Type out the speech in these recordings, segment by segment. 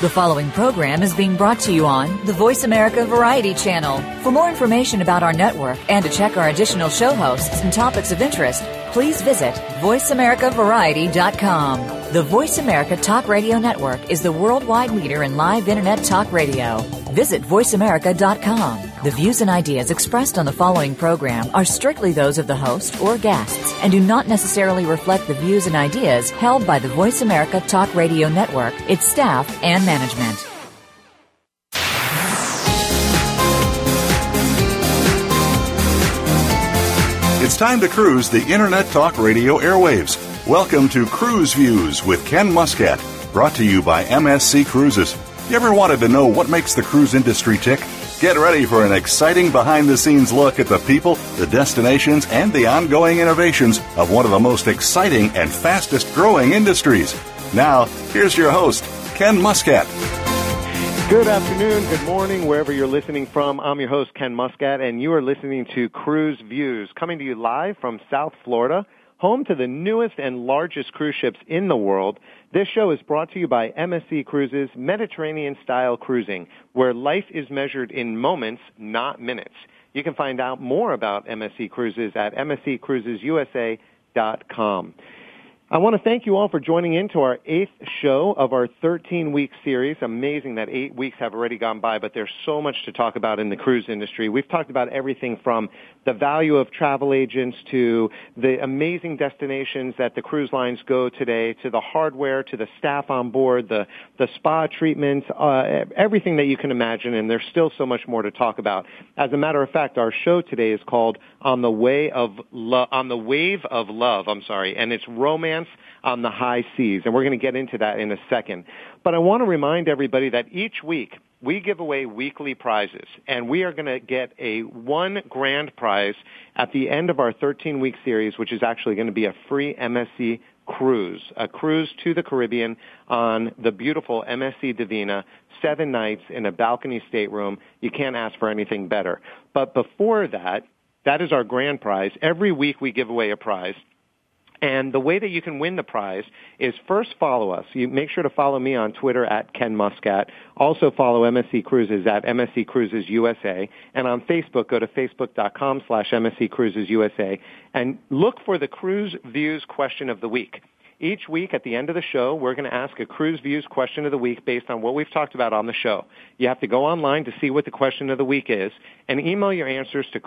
The following program is being brought to you on the Voice America Variety Channel. For more information about our network and to check our additional show hosts and topics of interest, please visit voiceamericavariety.com. The Voice America Talk Radio Network is the worldwide leader in live Internet talk radio. Visit voiceamerica.com. The views and ideas expressed on the following program are strictly those of the host or guests and do not necessarily reflect the views and ideas held by the Voice America Talk Radio Network, its staff, and management. It's time to cruise the Internet Talk Radio airwaves. Welcome to Cruise Views with Ken Muscat, brought to you by MSC Cruises. You ever wanted to know what makes the cruise industry tick? Get ready for an exciting behind-the-scenes look at the people, the destinations, and the ongoing innovations of one of the most exciting and fastest-growing industries. Now, here's your host, Ken Muscat. Good afternoon, good morning, wherever you're listening from. I'm your host, Ken Muscat, and you are listening to Cruise Views, coming to you live from South Florida, home to the newest and largest cruise ships in the world. This show is brought to you by MSC Cruises, Mediterranean-style cruising, where life is measured in moments, not minutes. You can find out more about MSC Cruises at msccruisesusa.com. I want to thank you all for joining in to our 8th show of our 13-week series. Amazing that 8 weeks have already gone by, but there's so much to talk about in the cruise industry. We've talked about everything from the value of travel agents to the amazing destinations that the cruise lines go today, to the hardware, to the staff on board, the spa treatments, everything that you can imagine, and there's still so much more to talk about. As a matter of fact, our show today is called On the Wave of Love, and it's romance on the high seas, and we're going to get into that in a second. But I want to remind everybody that each week we give away weekly prizes, and we are going to get one grand prize at the end of our 13-week series, which is actually going to be a free MSC cruise, a cruise to the Caribbean on the beautiful MSC Divina, 7 nights in a balcony stateroom. You can't ask for anything better. But before that, that is our grand prize. Every week we give away a prize. And the way that you can win the prize is first follow us. You make sure to follow me on Twitter at Ken Muscat. Also follow MSC Cruises at MSC Cruises USA. And on Facebook, go to facebook.com/MSC Cruises USA and look for the Cruise Views question of the week. Each week at the end of the show, we're going to ask a Cruise Views question of the week based on what we've talked about on the show. You have to go online to see what the question of the week is and email your answers to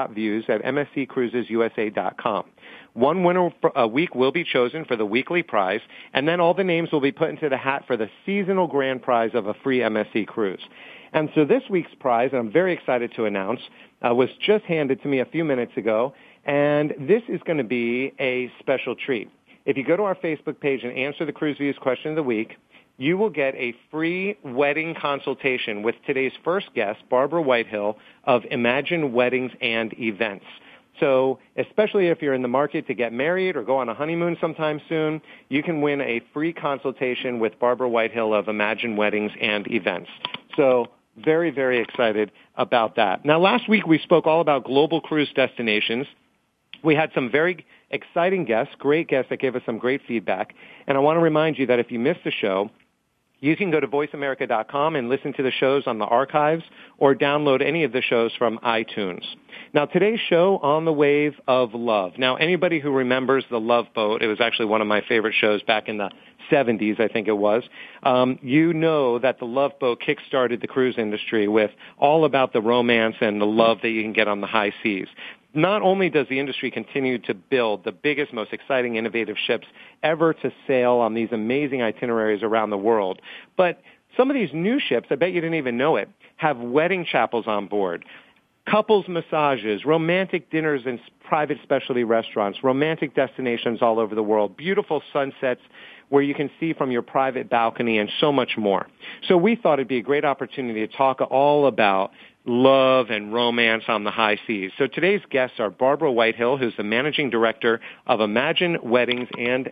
cruise.views@msccruisesusa.com. One winner a week will be chosen for the weekly prize, and then all the names will be put into the hat for the seasonal grand prize of a free MSC cruise. And so this week's prize, and I'm very excited to announce, was just handed to me a few minutes ago, and this is going to be a special treat. If you go to our Facebook page and answer the Cruise Views question of the week, you will get a free wedding consultation with today's first guest, Barbara Whitehill of Imagine Weddings and Events. So especially if you're in the market to get married or go on a honeymoon sometime soon, you can win a free consultation with Barbara Whitehill of Imagine Weddings and Events. So very, very excited about that. Now, last week we spoke all about global cruise destinations. We had some very exciting guests, great guests that gave us some great feedback. And I want to remind you that if you missed the show, you can go to voiceamerica.com and listen to the shows on the archives or download any of the shows from iTunes. Now, today's show, On the Wave of Love. Now, anybody who remembers The Love Boat, it was actually one of my favorite shows back in the 70s, I think it was. You know that The Love Boat kickstarted the cruise industry with all about the romance and the love that you can get on the high seas. Not only does the industry continue to build the biggest, most exciting, innovative ships ever to sail on these amazing itineraries around the world, but some of these new ships, I bet you didn't even know it, have wedding chapels on board, couples massages, romantic dinners in private specialty restaurants, romantic destinations all over the world, beautiful sunsets where you can see from your private balcony, and so much more. So we thought it'd be a great opportunity to talk all about love and romance on the high seas. So today's guests are Barbara Whitehill, who's the managing director of Imagine Weddings and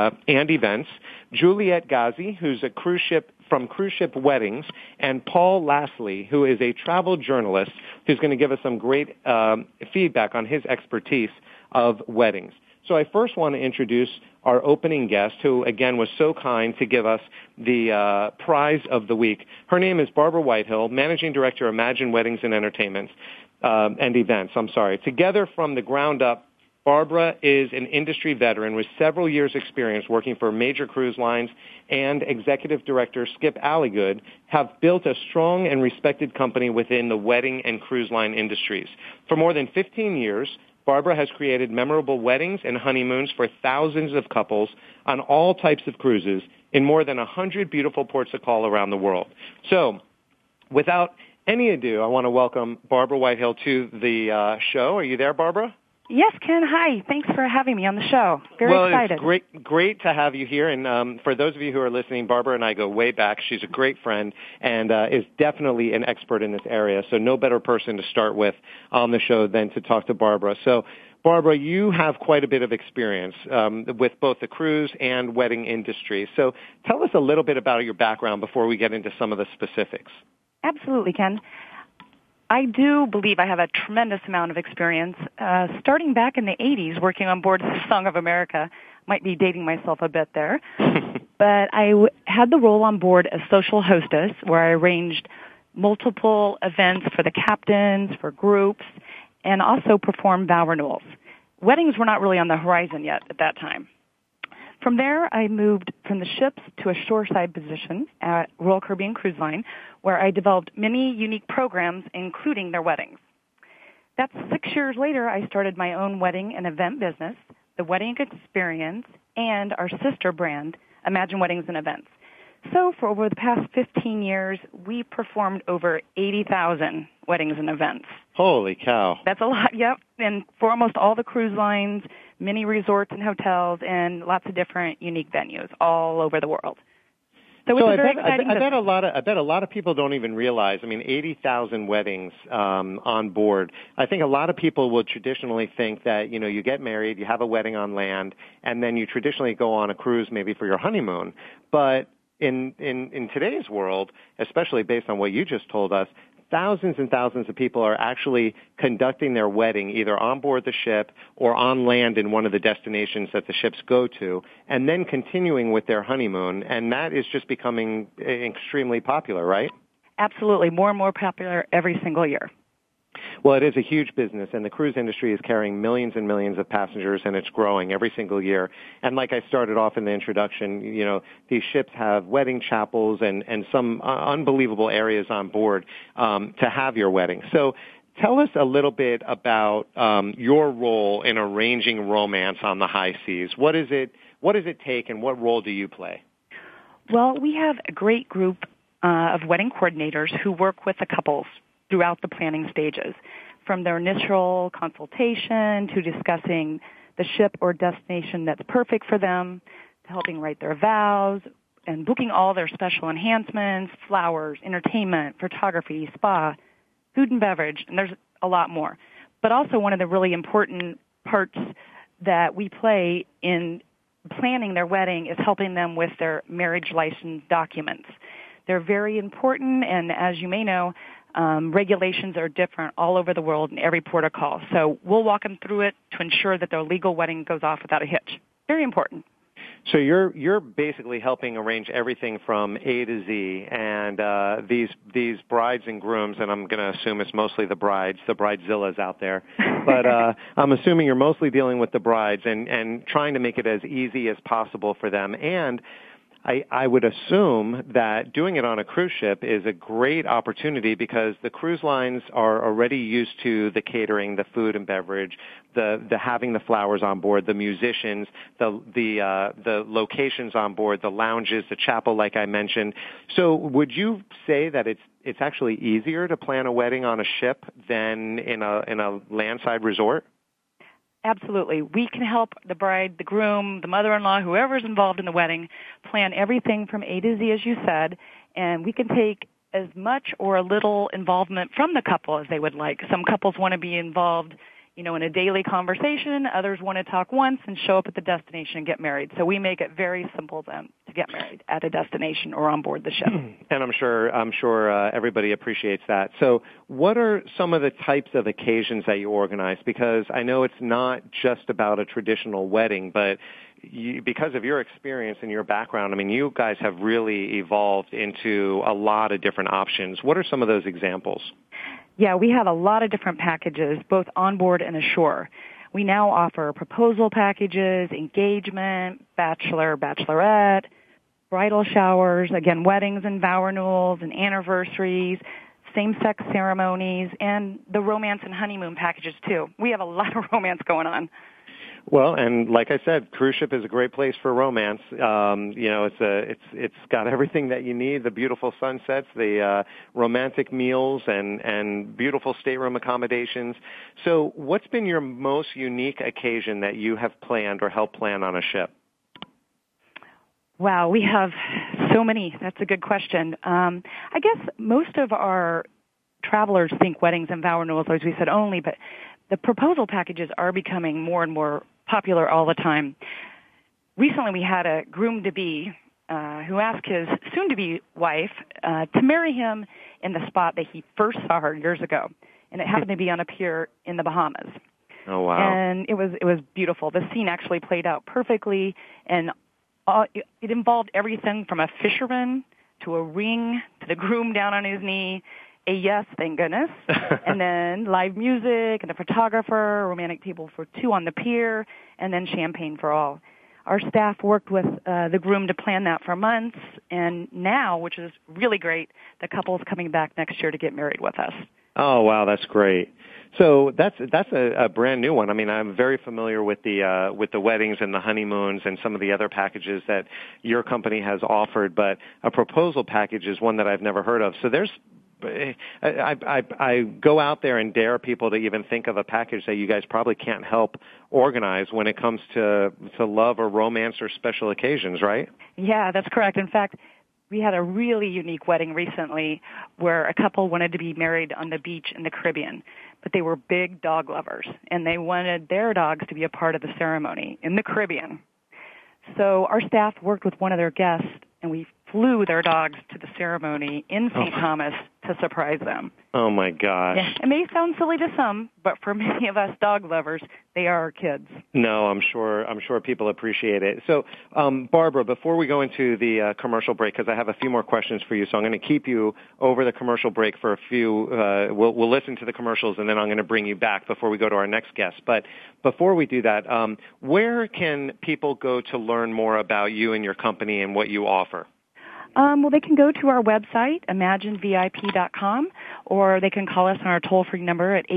Events, Juliet Ghazi, who's a cruise ship Weddings, and Paul Lastly, who is a travel journalist who's going to give us some great feedback on his expertise of weddings. So I first want to introduce our opening guest, who, again, was so kind to give us the prize of the week. Her name is Barbara Whitehill, Managing Director of Imagine Weddings and Entertainment and Events. Together from the ground up, Barbara is an industry veteran with several years' experience working for major cruise lines, and Executive Director Skip Alligood have built a strong and respected company within the wedding and cruise line industries. For more than 15 years, Barbara has created memorable weddings and honeymoons for thousands of couples on all types of cruises in more than 100 beautiful ports of call around the world. So, without any ado, I want to welcome Barbara Whitehill to the show. Are you there, Barbara? Yes, Ken. Hi. Thanks for having me on the show. Very excited. Well, it's great to have you here. And for those of you who are listening, Barbara and I go way back. She's a great friend and is definitely an expert in this area. So no better person to start with on the show than to talk to Barbara. So, Barbara, you have quite a bit of experience with both the cruise and wedding industry. So tell us a little bit about your background before we get into some of the specifics. Absolutely, Ken. I do believe I have a tremendous amount of experience, starting back in the 80s working on board Song of America. Might be dating myself a bit there. But I had the role on board as social hostess, where I arranged multiple events for the captains, for groups, and also performed vow renewals. Weddings were not really on the horizon yet at that time. From there, I moved from the ships to a shoreside position at Royal Caribbean Cruise Line, where I developed many unique programs, including their weddings. That's 6 years later, I started my own wedding and event business, the Wedding Experience, and our sister brand, Imagine Weddings and Events. So for over the past 15 years, we performed over 80,000 weddings and events. Holy cow. That's a lot, yep. And for almost all the cruise lines, many resorts and hotels, and lots of different unique venues all over the world. So it's a very exciting business. I bet a lot of people don't even realize, 80,000 weddings on board. I think a lot of people will traditionally think that, you get married, you have a wedding on land, and then you traditionally go on a cruise maybe for your honeymoon. But in today's world, especially based on what you just told us, thousands and thousands of people are actually conducting their wedding either on board the ship or on land in one of the destinations that the ships go to, and then continuing with their honeymoon. And that is just becoming extremely popular, right? Absolutely. More and more popular every single year. Well, it is a huge business, and the cruise industry is carrying millions and millions of passengers, and it's growing every single year. And like I started off in the introduction, these ships have wedding chapels and some unbelievable areas on board to have your wedding. So tell us a little bit about your role in arranging romance on the high seas. What does it take, and what role do you play? Well, we have a great group of wedding coordinators who work with the couples throughout the planning stages, from their initial consultation to discussing the ship or destination that's perfect for them, to helping write their vows, and booking all their special enhancements, flowers, entertainment, photography, spa, food and beverage, and there's a lot more. But also one of the really important parts that we play in planning their wedding is helping them with their marriage license documents. They're very important, and as you may know, regulations are different all over the world in every port of call. So we'll walk them through it to ensure that their legal wedding goes off without a hitch. Very important. So you're basically helping arrange everything from A to Z, and these brides and grooms, and I'm going to assume it's mostly the brides, the bridezillas out there, but I'm assuming you're mostly dealing with the brides and trying to make it as easy as possible for them. And I would assume that doing it on a cruise ship is a great opportunity because the cruise lines are already used to the catering, the food and beverage, the having the flowers on board, the musicians, the locations on board, the lounges, the chapel, like I mentioned. So would you say that it's actually easier to plan a wedding on a ship than in a landside resort? Absolutely. We can help the bride, the groom, the mother-in-law, whoever's involved in the wedding, plan everything from A to Z, as you said, and we can take as much or a little involvement from the couple as they would like. Some couples want to be involved, in a daily conversation. Others want to talk once and show up at the destination and get married. So we make it very simple to get married at a destination or on board the ship. And I'm sure everybody appreciates that. So what are some of the types of occasions that you organize? Because I know it's not just about a traditional wedding, but because of your experience and your background, I mean, you guys have really evolved into a lot of different options. What are some of those examples? Yeah, we have a lot of different packages, both on board and ashore. We now offer proposal packages, engagement, bachelor, bachelorette, bridal showers, again, weddings and vow renewals and anniversaries, same-sex ceremonies, and the romance and honeymoon packages, too. We have a lot of romance going on. Well, and like I said, cruise ship is a great place for romance. It's got everything that you need: the beautiful sunsets, the romantic meals, and beautiful stateroom accommodations. So, what's been your most unique occasion that you have planned or helped plan on a ship? Wow, we have so many. That's a good question. I guess most of our travelers think weddings and vow renewals, as we said, only, but the proposal packages are becoming more and more popular all the time. Recently, we had a groom-to-be who asked his soon-to-be wife to marry him in the spot that he first saw her years ago, and it happened to be on a pier in the Bahamas. Oh, wow. And it was beautiful. The scene actually played out perfectly, and it involved everything from a fisherman to a ring to the groom down on his knee. A yes, thank goodness. And then live music and a photographer, romantic people for two on the pier, and then champagne for all. Our staff worked with the groom to plan that for months, and now, which is really great, the couple's coming back next year to get married with us. Oh, wow, that's great. So that's a brand new one. I mean, I'm very familiar with the weddings and the honeymoons and some of the other packages that your company has offered, but a proposal package is one that I've never heard of. So I go out there and dare people to even think of a package that you guys probably can't help organize when it comes to love or romance or special occasions, right? Yeah, that's correct. In fact, we had a really unique wedding recently where a couple wanted to be married on the beach in the Caribbean, but they were big dog lovers, and they wanted their dogs to be a part of the ceremony in the Caribbean. So our staff worked with one of their guests, and we flew their dogs to the ceremony in St. Thomas to surprise them. Oh, my gosh. Yeah, it may sound silly to some, but for many of us dog lovers, they are our kids. No, I'm sure people appreciate it. So, Barbara, before we go into the commercial break, because I have a few more questions for you, so I'm going to keep you over the commercial break for a few. We'll listen to the commercials, and then I'm going to bring you back before we go to our next guest. But before we do that, where can people go to learn more about you and your company and what you offer? Well, they can go to our website, imaginevip.com, or they can call us on our toll-free number at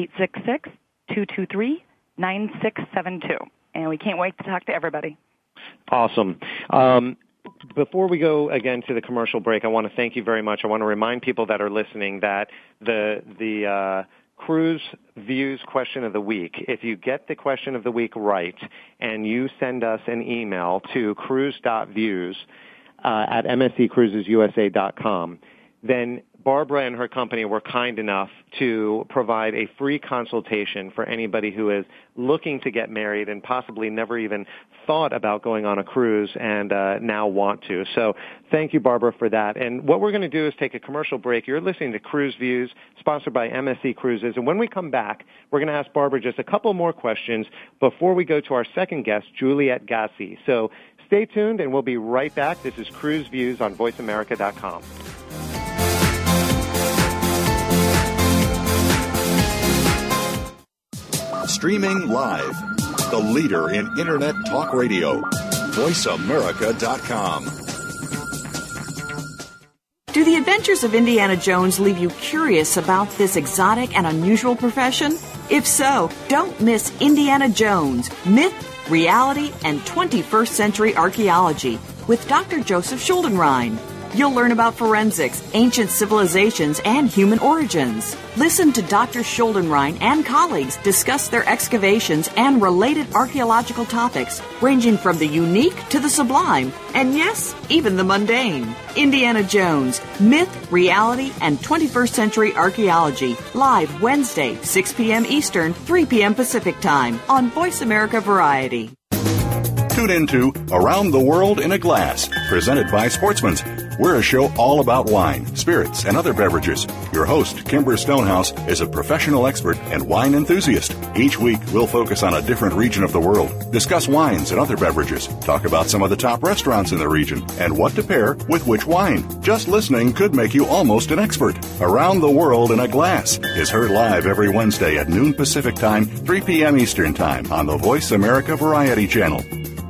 866-223-9672. And we can't wait to talk to everybody. Awesome. Before we go again to the commercial break, I want to thank you very much. I want to remind people that are listening that the Cruise Views question of the week, if you get the question of the week right and you send us an email to cruise.views at msccruisesusa.com, then Barbara and her company were kind enough to provide a free consultation for anybody who is looking to get married and possibly never even thought about going on a cruise and now want to. So thank you, Barbara, for that. And what we're going to do is take a commercial break. You're listening to Cruise Views, sponsored by MSC Cruises. And when we come back, we're going to ask Barbara just a couple more questions before we go to our second guest, Juliet Gassi. So stay tuned, and we'll be right back. This is Cruise Views on VoiceAmerica.com. Streaming live, the leader in Internet talk radio, VoiceAmerica.com. Do the adventures of Indiana Jones leave you curious about this exotic and unusual profession? If so, don't miss Indiana Jones, Myth, Reality, and 21st Century Archaeology with Dr. Joseph Schuldenrein. You'll learn about forensics, ancient civilizations, and human origins. Listen to Dr. Schuldenrein and colleagues discuss their excavations and related archaeological topics, ranging from the unique to the sublime, and yes, even the mundane. Indiana Jones, Myth, Reality, and 21st Century Archaeology, live Wednesday, 6 p.m. Eastern, 3 p.m. Pacific Time on Voice America Variety. Tune into Around the World in a Glass, presented by Sportsman's. We're a show all about wine, spirits, and other beverages. Your host, Kimber Stonehouse, is a professional expert and wine enthusiast. Each week, we'll focus on a different region of the world, discuss wines and other beverages, talk about some of the top restaurants in the region, and what to pair with which wine. Just listening could make you almost an expert. Around the World in a Glass is heard live every Wednesday at noon Pacific Time, 3 p.m. Eastern Time on the Voice America Variety Channel.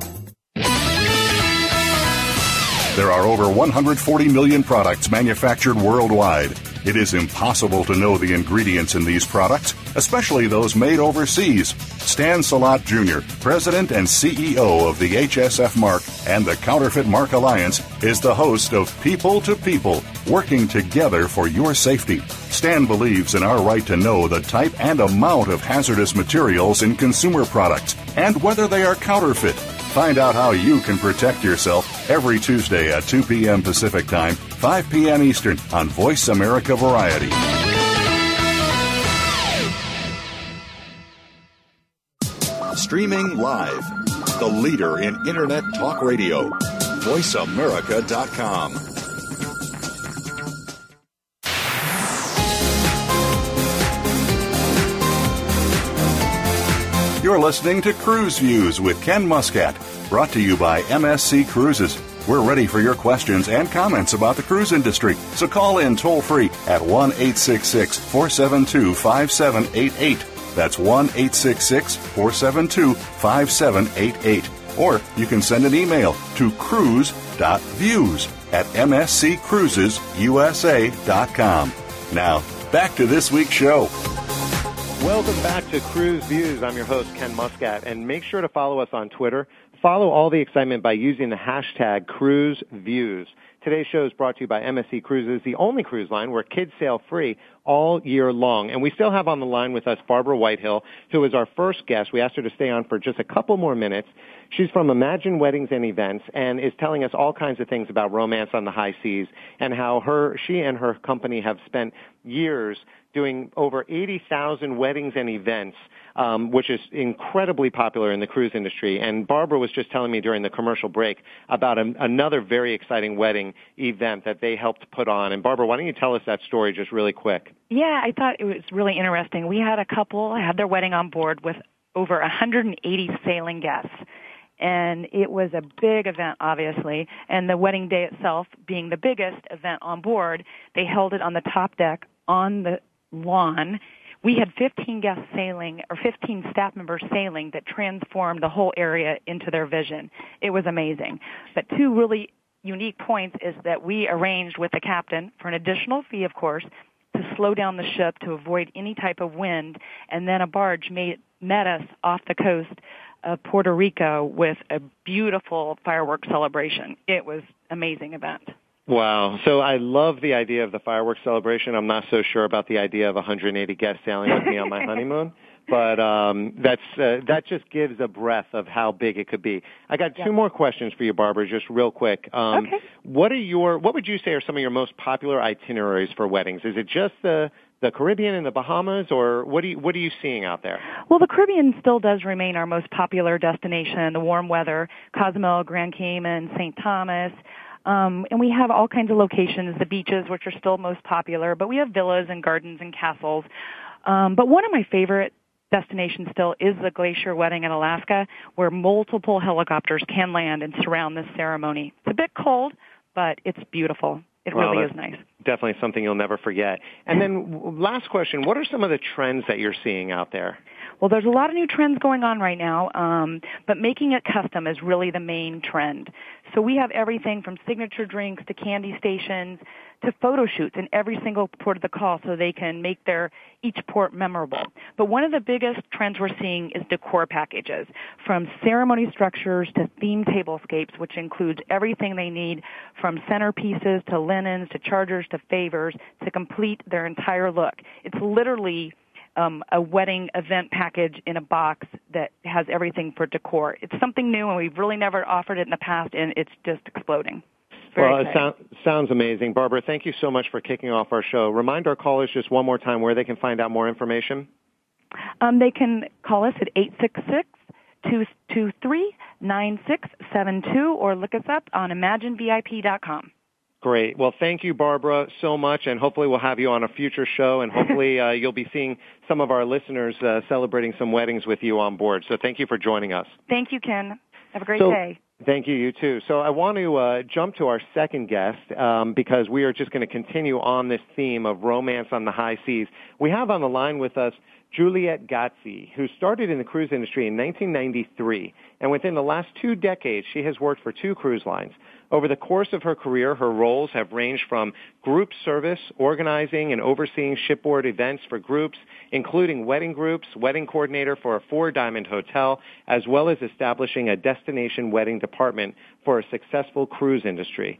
There are over 140 million products manufactured worldwide. It is impossible to know the ingredients in these products, especially those made overseas. Stan Salat Jr., President and CEO of the HSF Mark and the Counterfeit Mark Alliance, is the host of People to People, working together for your safety. Stan believes in our right to know the type and amount of hazardous materials in consumer products and whether they are counterfeit. Find out how you can protect yourself every Tuesday at 2 p.m. Pacific Time, 5 p.m. Eastern on Voice America Variety. Streaming live, the leader in Internet talk radio, voiceamerica.com. You're listening to Cruise Views with Ken Muscat, brought to you by MSC Cruises. We're ready for your questions and comments about the cruise industry, so call in toll-free at 1-866-472-5788. That's 1-866-472-5788. Or you can send an email to cruise.views@msccruisesusa.com. Now, back to this week's show. Welcome back to Cruise Views. I'm your host, Ken Muscat, and make sure to follow us on Twitter. Follow all the excitement by using the hashtag CruiseViews. Today's show is brought to you by MSC Cruises, the only cruise line where kids sail free all year long. And we still have on the line with us Barbara Whitehill, who is our first guest. We asked her to stay on for just a couple more minutes. She's from Imagine Weddings and Events and is telling us all kinds of things about romance on the high seas and how she and her company have spent years doing over 80,000 weddings and events, which is incredibly popular in the cruise industry. And Barbara was just telling me during the commercial break about another very exciting wedding event that they helped put on. And Barbara, why don't you tell us that story just really quick? Yeah, I thought it was really interesting. We had a couple had their wedding on board with over 180 sailing guests. And it was a big event, obviously, and the wedding day itself being the biggest event on board, they held it on the top deck on the lawn. We had 15 guests sailing, or 15 staff members sailing, that transformed the whole area into their vision. It was amazing. But two really unique points is that we arranged with the captain, for an additional fee, of course, to slow down the ship to avoid any type of wind, and then a barge met us off the coast of Puerto Rico with a beautiful fireworks celebration. It was an amazing event. Wow. So I love the idea of the fireworks celebration. I'm not so sure about the idea of 180 guests sailing with me on my honeymoon. But that just gives a breath of how big it could be. I got two more questions for you, Barbara, just real quick. Okay. What would you say are some of your most popular itineraries for weddings? Is it just the Caribbean and the Bahamas, or what are you seeing out there? Well, the Caribbean still does remain our most popular destination. The warm weather, Cozumel, Grand Cayman, St. Thomas. And we have all kinds of locations, the beaches, which are still most popular, but we have villas and gardens and castles. But one of my favorite destinations still is the Glacier Wedding in Alaska, where multiple helicopters can land and surround this ceremony. It's a bit cold, but it's beautiful. It really is nice. Definitely something you'll never forget. And then last question, what are some of the trends that you're seeing out there? Well, there's a lot of new trends going on right now, but making it custom is really the main trend. So we have everything from signature drinks to candy stations to photo shoots in every single port of the call so they can make each port memorable. But one of the biggest trends we're seeing is decor packages, from ceremony structures to themed tablescapes, which includes everything they need from centerpieces to linens to chargers to favors to complete their entire look. It's literally a wedding event package in a box that has everything for decor. It's something new, and we've really never offered it in the past, and it's just exploding. It sounds amazing. Barbara, thank you so much for kicking off our show. Remind our callers just one more time where they can find out more information. They can call us at 223-9672, or look us up on imaginevip.com. Great. Well, thank you, Barbara, so much, and hopefully we'll have you on a future show, and hopefully you'll be seeing some of our listeners celebrating some weddings with you on board. So thank you for joining us. Thank you, Ken. Have a great day. Thank you, you too. So I want to jump to our second guest because we are just going to continue on this theme of romance on the high seas. We have on the line with us Juliette Gazzi, who started in the cruise industry in 1993, and within the last 2 decades, she has worked for 2 cruise lines. Over the course of her career, her roles have ranged from group service, organizing and overseeing shipboard events for groups, including wedding groups, wedding coordinator for a 4-diamond hotel, as well as establishing a destination wedding department for a successful cruise industry.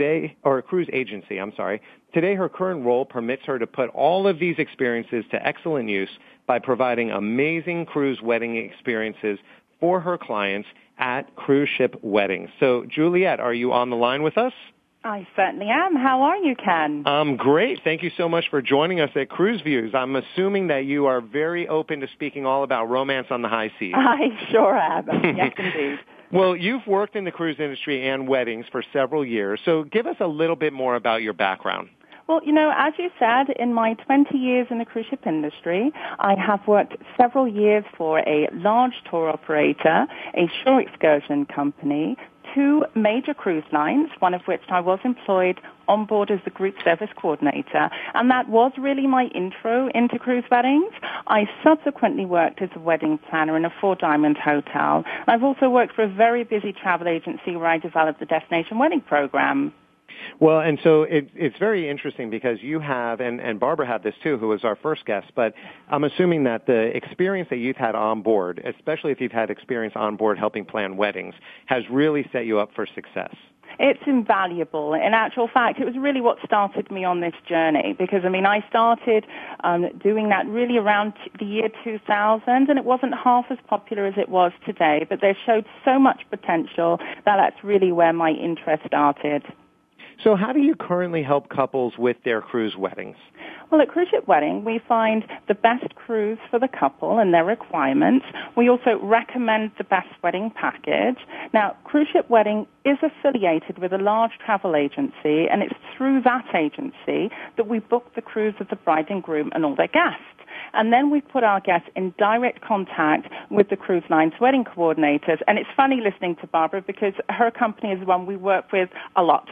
Cruise agency, I'm sorry. Today, her current role permits her to put all of these experiences to excellent use by providing amazing cruise wedding experiences for her clients at cruise ship weddings. So, Juliette, are you on the line with us? I certainly am. How are you, Ken? Great. Thank you so much for joining us at Cruise Views. I'm assuming that you are very open to speaking all about romance on the high seas. I sure am. Yes, indeed. Well, you've worked in the cruise industry and weddings for several years, so give us a little bit more about your background. Well, as you said, in my 20 years in the cruise ship industry, I have worked several years for a large tour operator, a shore excursion company, 2 major cruise lines, one of which I was employed on board as the group service coordinator, and that was really my intro into cruise weddings. I subsequently worked as a wedding planner in a 4-diamond hotel. I've also worked for a very busy travel agency where I developed the destination wedding program. Well, and so it's very interesting because you have, and Barbara had this too, who was our first guest, but I'm assuming that the experience that you've had on board, especially if you've had experience on board helping plan weddings, has really set you up for success. It's invaluable. In actual fact, it was really what started me on this journey because, I started doing that really around the year 2000, and it wasn't half as popular as it was today, but they showed so much potential that that's really where my interest started. So how do you currently help couples with their cruise weddings? Well, at Cruise Ship Wedding, we find the best cruise for the couple and their requirements. We also recommend the best wedding package. Now, Cruise Ship Wedding is affiliated with a large travel agency, and it's through that agency that we book the cruise of the bride and groom and all their guests. And then we put our guests in direct contact with the cruise line's wedding coordinators. And it's funny listening to Barbara because her company is one we work with a lot.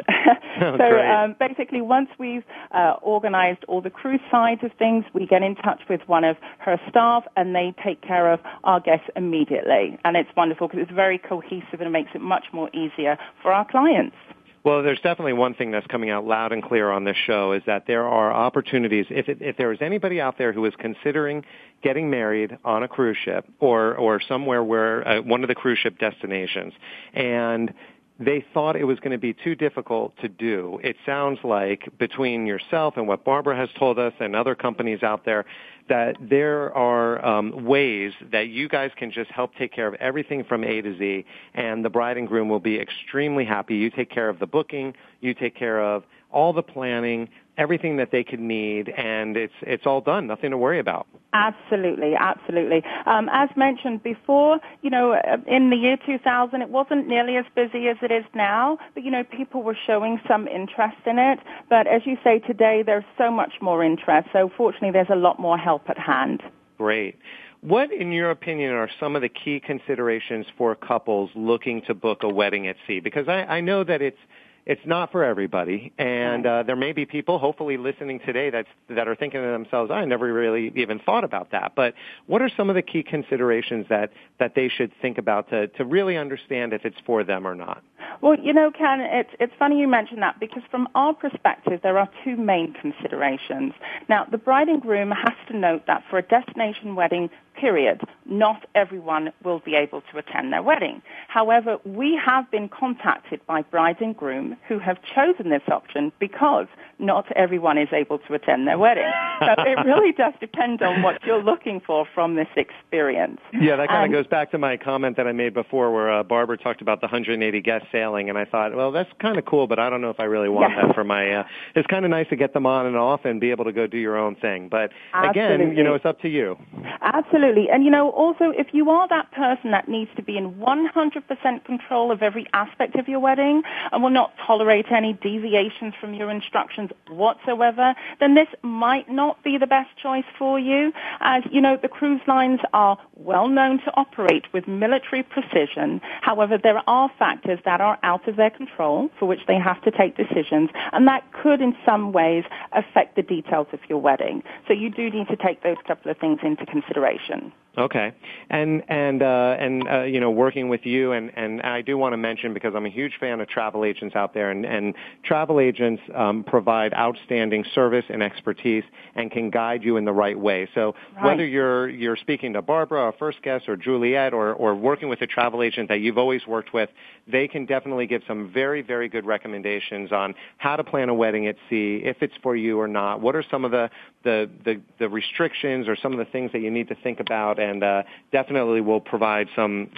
So basically, once we've organized all the cruise sides of things, we get in touch with one of her staff, and they take care of our guests immediately. And it's wonderful because it's very cohesive and it makes it much more easier for our clients. Well, there's definitely one thing that's coming out loud and clear on this show is that there are opportunities. If there is anybody out there who is considering getting married on a cruise ship or somewhere where one of the cruise ship destinations, and they thought it was going to be too difficult to do, it sounds like between yourself and what Barbara has told us and other companies out there, that there are ways that you guys can just help take care of everything from A to Z, and the bride and groom will be extremely happy. You take care of the booking, you take care of all the planning, everything that they could need, and it's all done. Nothing to worry about. Absolutely, absolutely. As mentioned before, in the year 2000, it wasn't nearly as busy as it is now, but, people were showing some interest in it. But as you say, today there's so much more interest, so fortunately there's a lot more help at hand. Great. What, in your opinion, are some of the key considerations for couples looking to book a wedding at sea? Because I know that it's not for everybody, and there may be people, hopefully, listening today that are thinking to themselves, I never really even thought about that. But what are some of the key considerations that they should think about to really understand if it's for them or not? Well, Ken, it's funny you mention that because from our perspective, there are 2 main considerations. Now, the bride and groom has to note that for a destination wedding, period, not everyone will be able to attend their wedding. However, we have been contacted by bride and groom who have chosen this option because not everyone is able to attend their wedding. So it really does depend on what you're looking for from this experience. Yeah, that kind of goes back to my comment that I made before where Barbara talked about the 180 guests sailing, and I thought, well, that's kind of cool, but I don't know if I really want that for my it's kind of nice to get them on and off and be able to go do your own thing. But again, Absolutely. It's up to you. Absolutely. Absolutely. And, also, if you are that person that needs to be in 100% control of every aspect of your wedding and will not tolerate any deviations from your instructions whatsoever, then this might not be the best choice for you. As, the cruise lines are well known to operate with military precision. However, there are factors that are out of their control for which they have to take decisions, and that could in some ways affect the details of your wedding. So you do need to take those couple of things into consideration. Okay. And working with you, and I do want to mention, because I'm a huge fan of travel agents out there, and travel agents provide outstanding service and expertise and can guide you in the right way. So whether you're speaking to Barbara, our first guest, or Juliet, or working with a travel agent that you've always worked with, they can definitely give some very, very good recommendations on how to plan a wedding at sea, if it's for you or not, what are some of the restrictions or some of the things that you need to think about, and definitely will provide some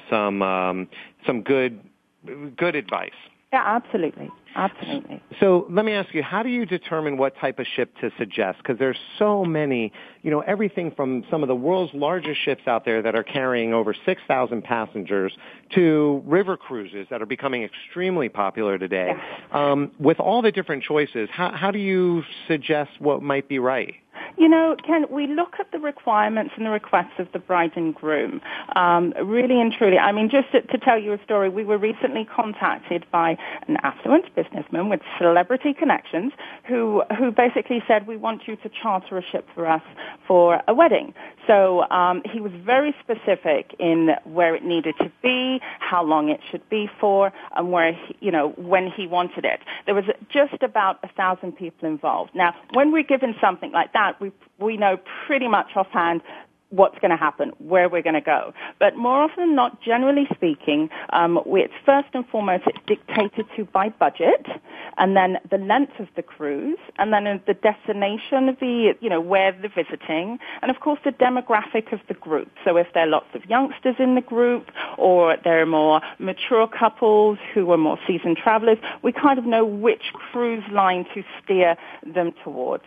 good advice. Yeah, absolutely. Absolutely. So let me ask you, how do you determine what type of ship to suggest? Because there's so many, everything from some of the world's largest ships out there that are carrying over 6,000 passengers to river cruises that are becoming extremely popular today. Yeah. With all the different choices, how do you suggest what might be right? Ken, we look at the requirements and the requests of the bride and groom. Really and truly, just to tell you a story, we were recently contacted by an affluent businessman with celebrity connections who basically said, we want you to charter a ship for us for a wedding. So he was very specific in where it needed to be, how long it should be for, and where when he wanted it. There was just about 1,000 people involved. Now, when we're given something like that, we know pretty much offhand what's going to happen, where we're going to go. But more often than not, generally speaking, it's first and foremost, it's dictated to by budget, and then the length of the cruise, and then the destination, where they're visiting, and of course the demographic of the group. So if there are lots of youngsters in the group, or there are more mature couples who are more seasoned travelers, we kind of know which cruise line to steer them towards.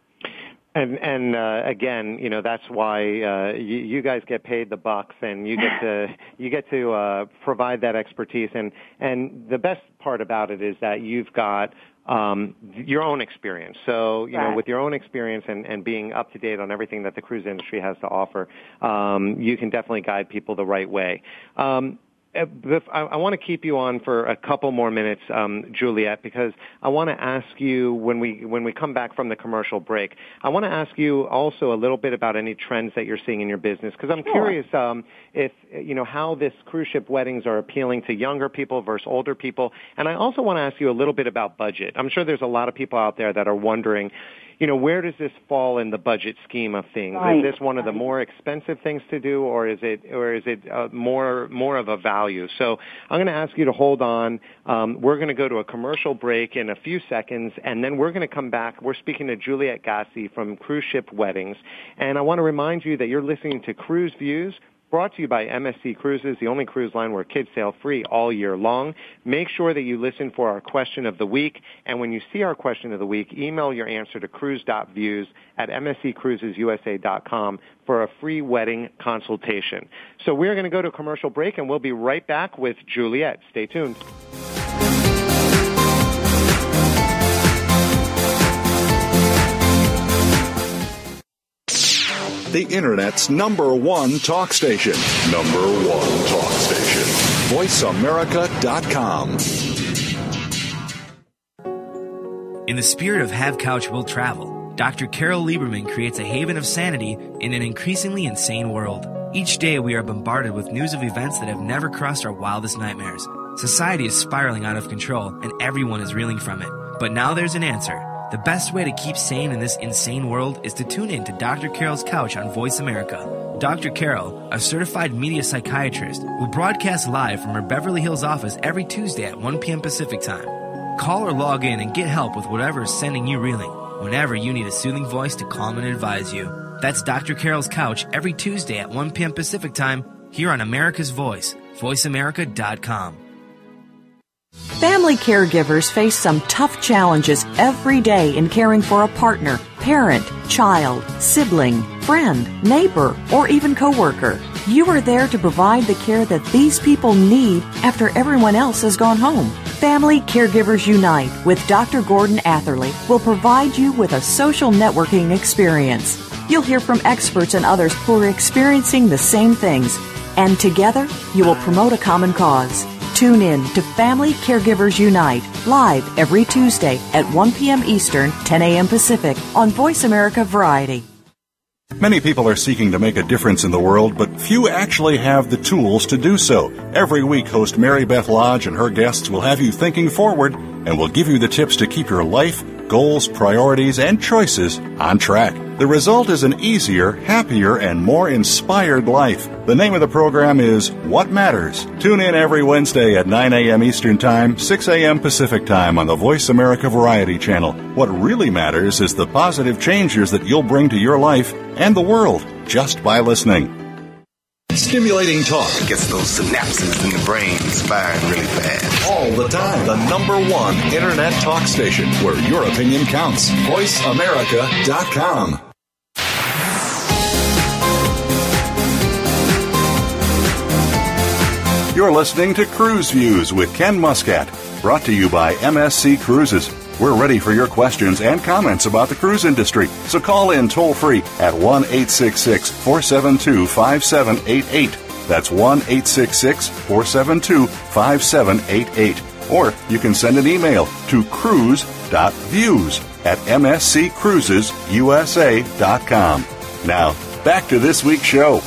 And again, that's why you guys get paid the bucks, and you get to provide that expertise. And the best part about it is that you've got your own experience. So, with your own experience and being up to date on everything that the cruise industry has to offer, you can definitely guide people the right way. I want to keep you on for a couple more minutes, Juliet, because I want to ask you when we come back from the commercial break, I want to ask you also a little bit about any trends that you're seeing in your business, because I'm curious if how this cruise ship weddings are appealing to younger people versus older people, and I also want to ask you a little bit about budget. I'm sure there's a lot of people out there that are wondering, where does this fall in the budget scheme of things? Right. Is this one of the more expensive things to do, or is it more of a value? So I'm going to ask you to hold on. We're going to go to a commercial break in a few seconds, and then we're going to come back. We're speaking to Juliet Gassi from Cruise Ship Weddings, and I want to remind you that you're listening to Cruise Views, brought to you by MSC Cruises, the only cruise line where kids sail free all year long. Make sure that you listen for our question of the week, and when you see our question of the week, email your answer to cruise.views@msccruisesusa.com for a free wedding consultation. So we're going to go to a commercial break, and we'll be right back with Juliet. Stay tuned. The Internet's #1 talk station. #1 talk station. VoiceAmerica.com. In the spirit of Have Couch Will Travel, Dr. Carol Lieberman creates a haven of sanity in an increasingly insane world. Each day we are bombarded with news of events that have never crossed our wildest nightmares. Society is spiraling out of control, and everyone is reeling from it. But now there's an answer. The best way to keep sane in this insane world is to tune in to Dr. Carol's Couch on Voice America. Dr. Carol, a certified media psychiatrist, will broadcast live from her Beverly Hills office every Tuesday at 1 p.m. Pacific Time. Call or log in and get help with whatever is sending you reeling, whenever you need a soothing voice to calm and advise you. That's Dr. Carol's Couch every Tuesday at 1 p.m. Pacific Time, here on America's Voice, VoiceAmerica.com. Family caregivers face some tough challenges every day in caring for a partner, parent, child, sibling, friend, neighbor, or even coworker. You are there to provide the care that these people need after everyone else has gone home. Family Caregivers Unite with Dr. Gordon Atherley will provide you with a social networking experience. You'll hear from experts and others who are experiencing the same things, and together you will promote a common cause. Tune in to Family Caregivers Unite, live every Tuesday at 1 p.m. Eastern, 10 a.m. Pacific on Voice America Variety. Many people are seeking to make a difference in the world, but few actually have the tools to do so. Every week, host Mary Beth Lodge and her guests will have you thinking forward and will give you the tips to keep your life, goals, priorities, and choices on track. The result is an easier, happier, and more inspired life. The name of the program is What Matters. Tune in every Wednesday at 9 a.m. Eastern Time, 6 a.m. Pacific Time on the Voice America Variety Channel. What really matters is the positive changes that you'll bring to your life and the world just by listening. Stimulating talk gets those synapses in the brain firing really fast. All the time. The #1 Internet talk station where your opinion counts. VoiceAmerica.com. You're listening to Cruise Views with Ken Muscat, brought to you by MSC Cruises. We're ready for your questions and comments about the cruise industry. So call in toll-free at 1-866-472-5788. That's 1-866-472-5788. Or you can send an email to cruise.views@msccruisesusa.com. Now, back to this week's show.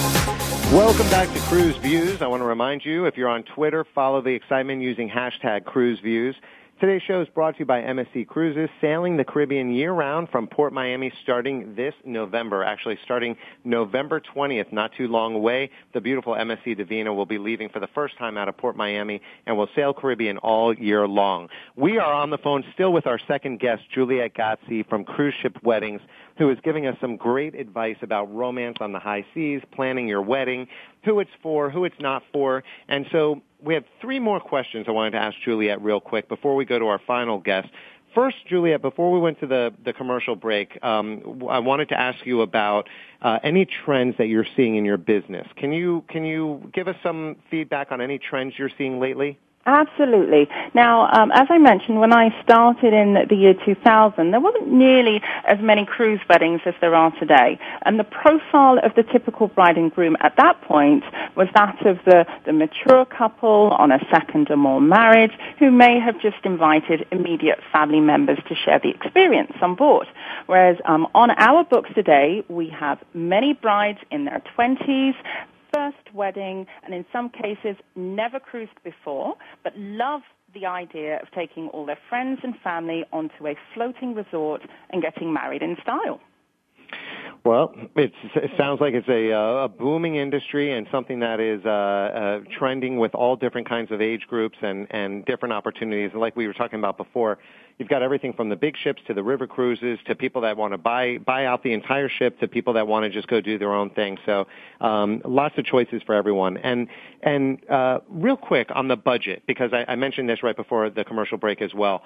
Welcome back to Cruise Views. I want to remind you, if you're on Twitter, follow the excitement using hashtag Cruise Views. Today's show is brought to you by MSC Cruises, sailing the Caribbean year-round from Port Miami starting this November. Actually, starting November 20th, not too long away, the beautiful MSC Divina will be leaving for the first time out of Port Miami and will sail Caribbean all year long. We are on the phone still with our second guest, Juliet Gozzi from Cruise Ship Weddings, who is giving us some great advice about romance on the high seas, planning your wedding, who it's for, who it's not for. And so we have three more questions I wanted to ask Juliet real quick before we go to our final guest. First, Juliet, before we went to the commercial break, I wanted to ask you about any trends that you're seeing in your business. Can you give us some feedback on any trends you're seeing lately? Absolutely. Now, as I mentioned, when I started in the year 2000, there wasn't nearly as many cruise weddings as there are today. And the profile of the typical bride and groom at that point was that of the mature couple on a second or more marriage who may have just invited immediate family members to share the experience on board. Whereas on our books today, we have many brides in their 20s, first wedding, and in some cases never cruised before, but love the idea of taking all their friends and family onto a floating resort and getting married in style. Well, it sounds like it's a booming industry and something that is trending with all different kinds of age groups and different opportunities. And like we were talking about before, you've got everything from the big ships to the river cruises to people that want to buy out the entire ship to people that want to just go do their own thing. So lots of choices for everyone. And real quick on the budget, because I mentioned this right before the commercial break as well.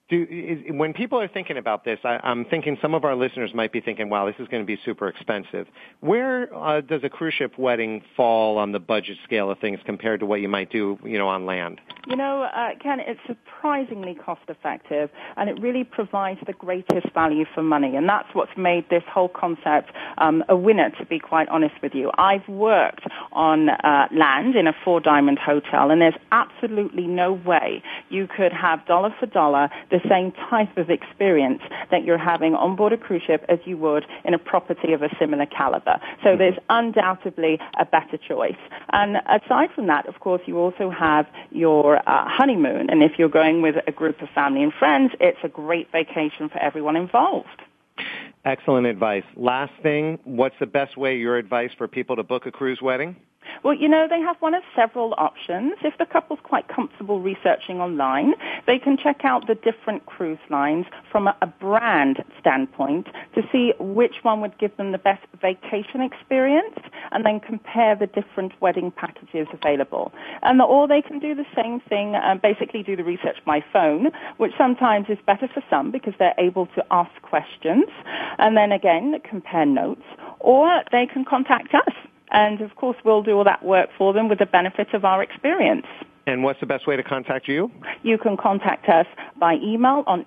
When people are thinking about this, I'm thinking some of our listeners might be thinking, wow, this is going to be super expensive. Where does a cruise ship wedding fall on the budget scale of things compared to what you might do, on land? Ken, it's surprisingly cost-effective, and it really provides the greatest value for money, and that's what's made this whole concept a winner, to be quite honest with you. I've worked on land in a four-diamond hotel, and there's absolutely no way you could have dollar for dollar the same type of experience that you're having on board a cruise ship as you would in a property of a similar caliber. So there's undoubtedly a better choice. And aside from that, of course, you also have your honeymoon. And if you're going with a group of family and friends, it's a great vacation for everyone involved. Excellent advice. Last thing, what's the best way, your advice for people to book a cruise wedding? Well, they have one of several options. If the couple's quite comfortable researching online, they can check out the different cruise lines from a brand standpoint to see which one would give them the best vacation experience and then compare the different wedding packages available. Or they can do the same thing, basically do the research by phone, which sometimes is better for some because they're able to ask questions and then again compare notes, or they can contact us. And, of course, we'll do all that work for them with the benefit of our experience. And what's the best way to contact you? You can contact us by email on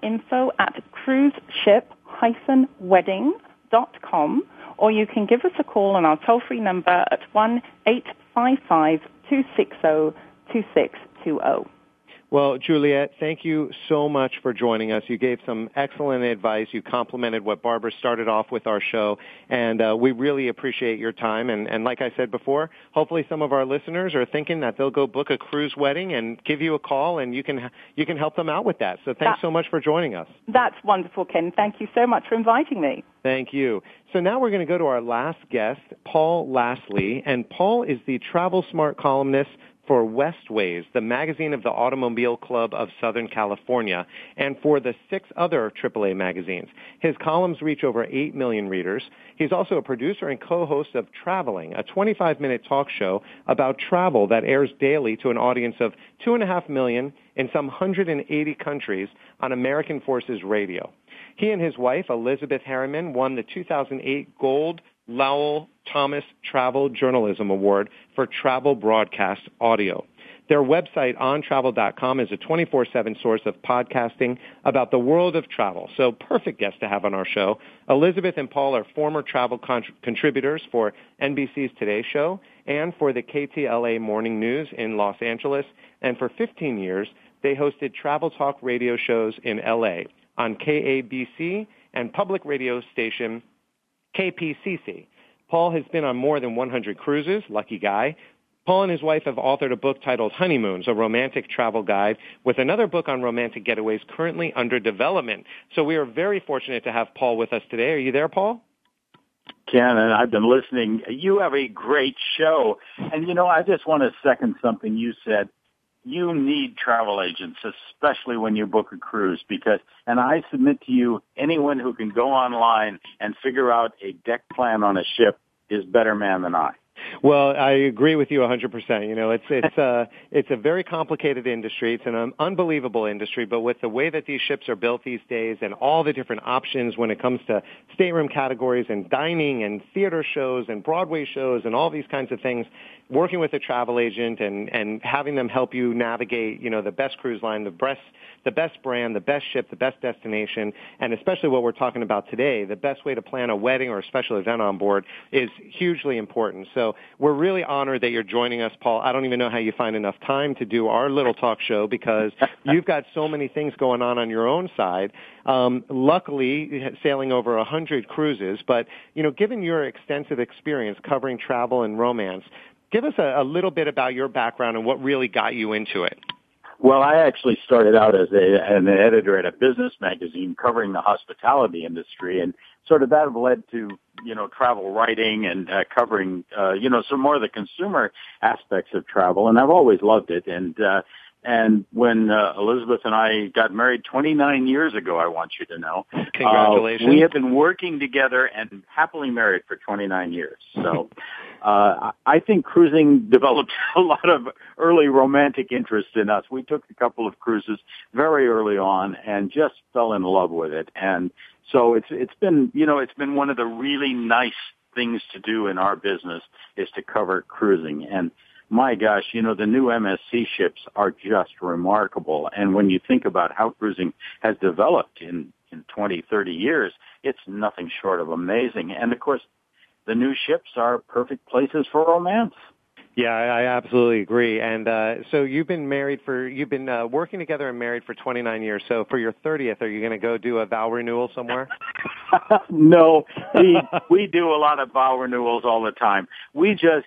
info@cruiseship-wedding.com, or you can give us a call on our toll-free number at 1-855-260-2620. Well, Juliet, thank you so much for joining us. You gave some excellent advice. You complimented what Barbara started off with our show, and we really appreciate your time. And like I said before, hopefully some of our listeners are thinking that they'll go book a cruise wedding and give you a call, and you can help them out with that. So thanks so much for joining us. That's wonderful, Ken. Thank you so much for inviting me. Thank you. So now we're going to go to our last guest, Paul Lastly, and Paul is the Travel Smart columnist for Westways, the magazine of the Automobile Club of Southern California, and for the 6 other AAA magazines. His columns reach over 8 million readers. He's also a producer and co-host of Traveling, a 25-minute talk show about travel that airs daily to an audience of 2.5 million in some 180 countries on American Forces Radio. He and his wife, Elizabeth Harriman, won the 2008 Gold Lowell Thomas Travel Journalism Award for travel broadcast audio. Their website, ontravel.com, is a 24/7 source of podcasting about the world of travel. So perfect guest to have on our show. Elizabeth and Paul are former travel contributors for NBC's Today Show and for the KTLA Morning News in Los Angeles. And for 15 years, they hosted travel talk radio shows in L.A. on KABC and public radio station KPCC. Paul has been on more than 100 cruises, lucky guy. Paul and his wife have authored a book titled Honeymoons, a romantic travel guide, with another book on romantic getaways currently under development. So we are very fortunate to have Paul with us today. Are you there, Paul? Ken, and I've been listening. You have a great show. And, I just want to second something you said. You need travel agents, especially when you book a cruise, and I submit to you, anyone who can go online and figure out a deck plan on a ship is better man than I. Well, I agree with you 100%. It's a very complicated industry. It's an unbelievable industry, but with the way that these ships are built these days and all the different options when it comes to stateroom categories and dining and theater shows and Broadway shows and all these kinds of things, working with a travel agent and having them help you navigate, the best cruise line, the best brand, the best ship, the best destination, and especially what we're talking about today, the best way to plan a wedding or a special event on board is hugely important. So we're really honored that you're joining us, Paul. I don't even know how you find enough time to do our little talk show because you've got so many things going on your own side. Luckily, sailing over 100 cruises, but, given your extensive experience covering travel and romance, give us a little bit about your background and what really got you into it. Well, I actually started out as an editor at a business magazine covering the hospitality industry, and sort of that led to, travel writing and covering, some more of the consumer aspects of travel, and I've always loved it. And when Elizabeth and I got married 29 years ago, I want you to know. Congratulations. We have been working together and happily married for 29 years. So I think cruising developed a lot of early romantic interest in us. We took a couple of cruises very early on and just fell in love with it. And so it's been one of the really nice things to do in our business is to cover cruising. And my gosh, the new MSC ships are just remarkable. And when you think about how cruising has developed in 20, 30 years, it's nothing short of amazing. And, of course, the new ships are perfect places for romance. Yeah, I absolutely agree. And so you've been working together and married for 29 years. So for your 30th, are you going to go do a vow renewal somewhere? No, we do a lot of vow renewals all the time. We just,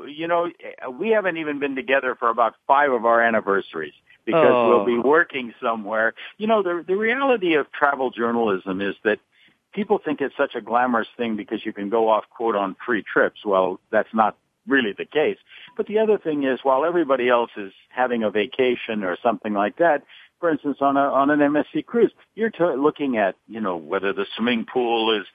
we haven't even been together for about 5 of our anniversaries because we'll be working somewhere. The reality of travel journalism is that people think it's such a glamorous thing because you can go off, quote, on free trips. Well, that's not really the case. But the other thing is, while everybody else is having a vacation or something like that, for instance, on an MSC cruise, you're looking at, whether the swimming pool is,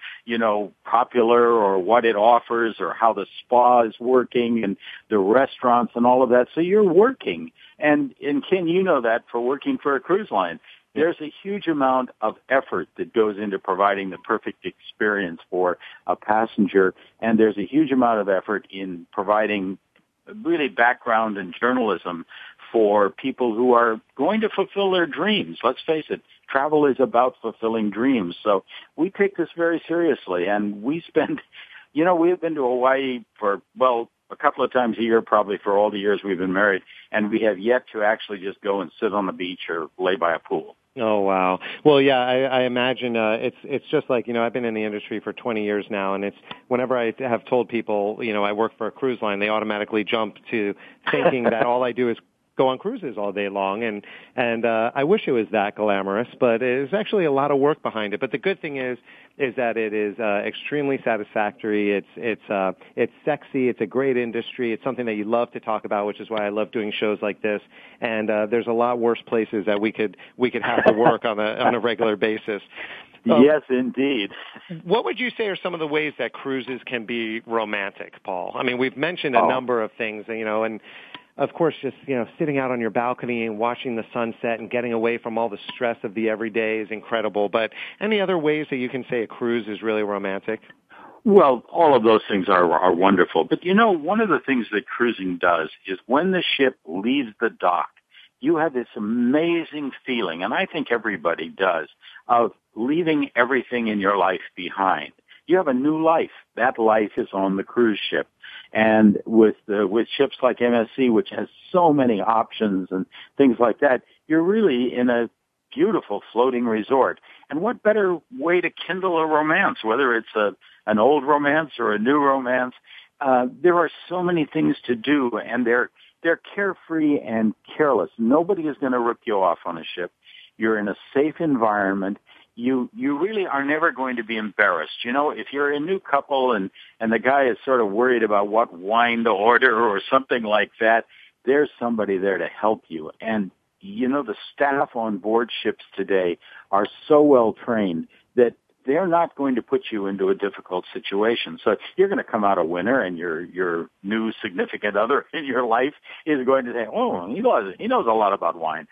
popular or what it offers or how the spa is working and the restaurants and all of that. So you're working. And Ken, you know that for working for a cruise line. There's a huge amount of effort that goes into providing the perfect experience for a passenger, and there's a huge amount of effort in providing really background and journalism for people who are going to fulfill their dreams. Let's face it, travel is about fulfilling dreams. So we take this very seriously, and we spend, we have been to Hawaii for, a couple of times a year, probably for all the years we've been married, and we have yet to actually just go and sit on the beach or lay by a pool. Oh, wow. Well, yeah, I imagine it's just like, I've been in the industry for 20 years now, and it's whenever I have told people, I work for a cruise line, they automatically jump to thinking that all I do is go on cruises all day long, and I wish it was that glamorous, but there's actually a lot of work behind it. But the good thing is that it is extremely satisfactory. It's sexy. It's a great industry. It's something that you love to talk about, which is why I love doing shows like this. And there's a lot worse places that we could have to work on a regular basis. Yes, indeed. What would you say are some of the ways that cruises can be romantic, Paul? I mean, we've mentioned a number of things, and of course, just, sitting out on your balcony and watching the sunset and getting away from all the stress of the everyday is incredible. But any other ways that you can say a cruise is really romantic? Well, all of those things are wonderful. But, one of the things that cruising does is when the ship leaves the dock, you have this amazing feeling, and I think everybody does, of leaving everything in your life behind. You have a new life. That life is on the cruise ship. And with ships like MSC, which has so many options and things like that, you're really in a beautiful floating resort. And what better way to kindle a romance, whether it's an old romance or a new romance? There are so many things to do, and they're carefree and careless. Nobody is going to rip you off on a ship. You're in a safe environment. You really are never going to be embarrassed. If you're a new couple and the guy is sort of worried about what wine to order or something like that, there's somebody there to help you. And, the staff on board ships today are so well trained that they're not going to put you into a difficult situation. So you're going to come out a winner, and your new significant other in your life is going to say, "Oh, he knows a lot about wine."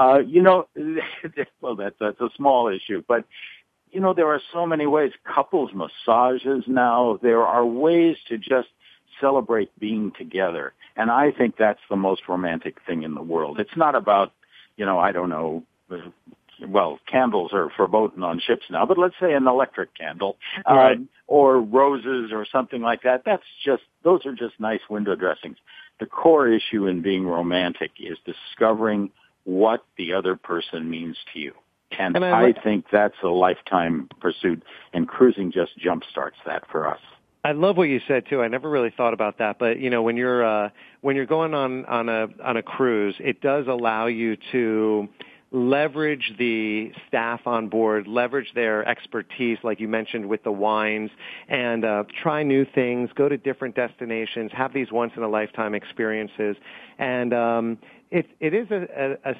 Well, that's a small issue, but there are so many ways. Couples massages now. There are ways to just celebrate being together, and I think that's the most romantic thing in the world. It's not about, I don't know. Well, candles are verboten on ships now, but let's say an electric candle, right, or roses or something like that. Those are just nice window dressings. The core issue in being romantic is discovering what the other person means to you. And I think that's a lifetime pursuit, and cruising just jumpstarts that for us. I love what you said too. I never really thought about that, but when you're going on a cruise, it does allow you to leverage the staff on board, leverage their expertise, like you mentioned with the wines, and try new things, go to different destinations, have these once-in-a-lifetime experiences. And it is a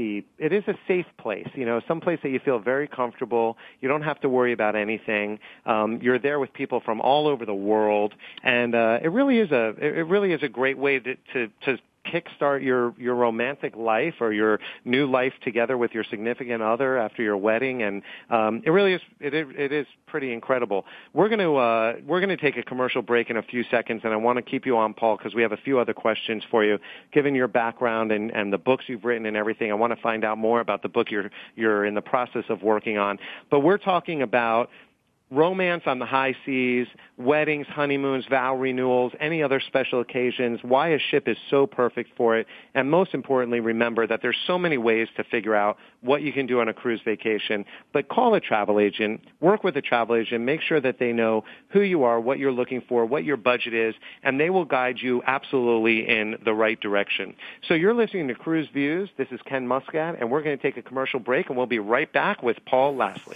safe place, some place that you feel very comfortable. You don't have to worry about anything. You're there with people from all over the world, and it really is a great way to kickstart your romantic life or your new life together with your significant other after your wedding, and it really is. It is pretty incredible. We're going to take a commercial break in a few seconds, and I want to keep you on, Paul, because we have a few other questions for you. Given your background and the books you've written and everything, I want to find out more about the book you're in the process of working on. But we're talking about romance on the high seas, weddings, honeymoons, vow renewals, any other special occasions, why a ship is so perfect for it, and most importantly, remember that there's so many ways to figure out what you can do on a cruise vacation. But call a travel agent, work with a travel agent, make sure that they know who you are, what you're looking for, what your budget is, and they will guide you absolutely in the right direction. So you're listening to Cruise Views. This is Ken Muscat, and we're going to take a commercial break, and we'll be right back with Paul Lastly.